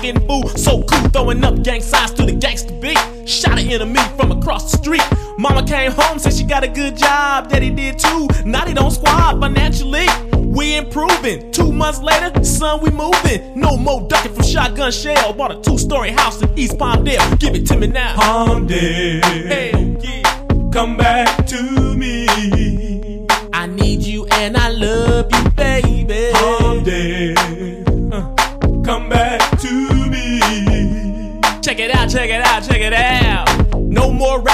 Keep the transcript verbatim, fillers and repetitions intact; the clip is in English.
getting booed. So cool, throwing up gang signs to the gangster beat. Shot an enemy from across the street. Mama came home, said she got a good job. Daddy did too. Now they don't squad financially. We improving. Two months later, son, we moving. No more ducking from shotgun shell. Bought a two-story house in East Palmdale. Give it to me now. Palmdale, Hell yeah. come back to me. I need you and I love you, baby. Palmdale, uh, come back to me. Check it out, check it out, check it out. No more rap.